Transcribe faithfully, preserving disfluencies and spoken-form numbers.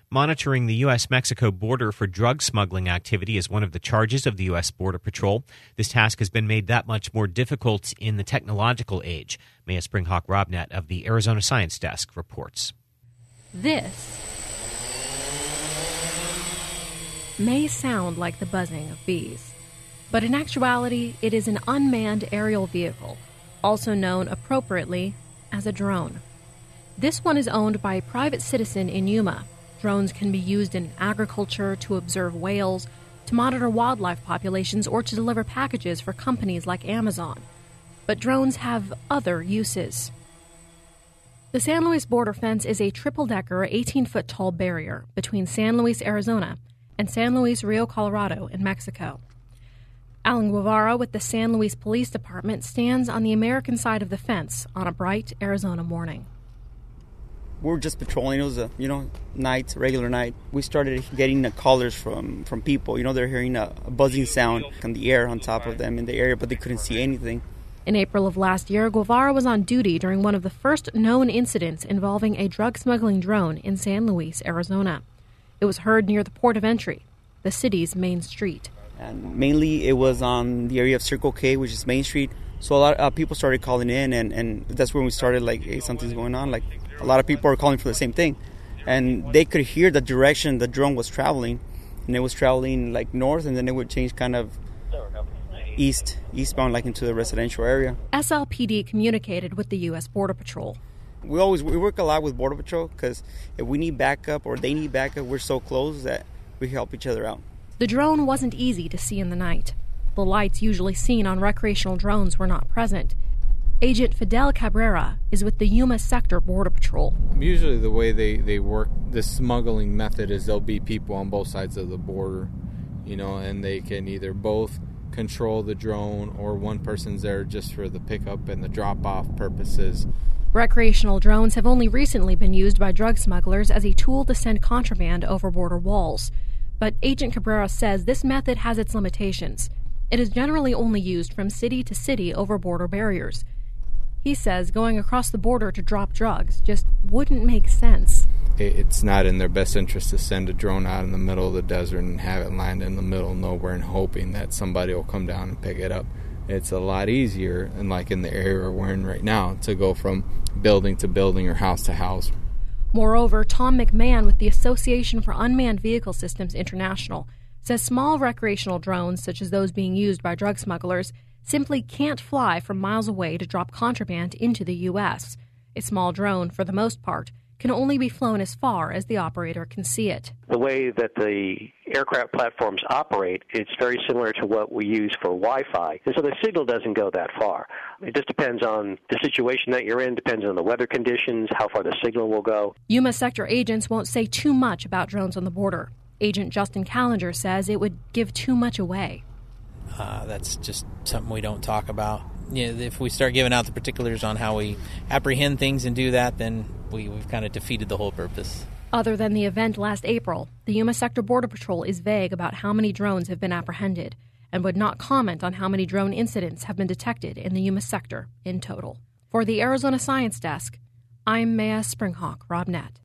Monitoring the U S Mexico border for drug smuggling activity is one of the charges of the U S Border Patrol. This task has been made that much more difficult in the technological age. Maya Springhawk Robnett of the Arizona Science Desk reports. This may sound like the buzzing of bees, but in actuality, it is an unmanned aerial vehicle, also known appropriately as a drone. This one is owned by a private citizen in Yuma. Drones can be used in agriculture, to observe whales, to monitor wildlife populations, or to deliver packages for companies like Amazon. But drones have other uses. The San Luis border fence is a triple-decker, eighteen-foot-tall barrier between San Luis, Arizona, and San Luis Rio Colorado in Mexico. Alan Guevara with the San Luis Police Department stands on the American side of the fence on a bright Arizona morning. We were just patrolling. It was a, you know, night, regular night. We started getting the callers from, from people. You know, they're hearing a, a buzzing sound on the air on top of them in the area, but they couldn't see anything. In April of last year, Guevara was on duty during one of the first known incidents involving a drug smuggling drone in San Luis, Arizona. It was heard near the port of entry, the city's main street. And mainly it was on the area of Circle K, which is Main Street. So a lot of uh, people started calling in, and, and that's when we started, like, hey, something's going on. Like, a lot of people are calling for the same thing. And they could hear the direction the drone was traveling. And it was traveling, like, north, and then it would change kind of east, eastbound, like, into the residential area. S L P D communicated with the U S Border Patrol. We always we work a lot with Border Patrol because if we need backup or they need backup, we're so close that we help each other out. The drone wasn't easy to see in the night. The lights usually seen on recreational drones were not present. Agent Fidel Cabrera is with the Yuma Sector Border Patrol. Usually the way they, they work the smuggling method is there'll be people on both sides of the border, you know, and they can either both control the drone or one person's there just for the pickup and the drop-off purposes. Recreational drones have only recently been used by drug smugglers as a tool to send contraband over border walls. But Agent Cabrera says this method has its limitations. It is generally only used from city to city over border barriers. He says going across the border to drop drugs just wouldn't make sense. It's not in their best interest to send a drone out in the middle of the desert and have it land in the middle of nowhere and hoping that somebody will come down and pick it up. It's a lot easier, and like in the area we're in right now, to go from building to building or house to house. Moreover, Tom McMahon with the Association for Unmanned Vehicle Systems International says small recreational drones, such as those being used by drug smugglers, simply can't fly from miles away to drop contraband into the U S. A small drone, for the most part, can only be flown as far as the operator can see it. The way that the aircraft platforms operate, it's very similar to what we use for Wi-Fi, and so the signal doesn't go that far. It just depends on the situation that you're in, depends on the weather conditions, how far the signal will go. Yuma sector agents won't say too much about drones on the border. Agent Justin Callinger says it would give too much away. Uh, that's just something we don't talk about. You know, if we start giving out the particulars on how we apprehend things and do that, then we, we've kind of defeated the whole purpose. Other than the event last April, the Yuma Sector Border Patrol is vague about how many drones have been apprehended and would not comment on how many drone incidents have been detected in the Yuma sector in total. For the Arizona Science Desk, I'm Maya Springhawk Robnett.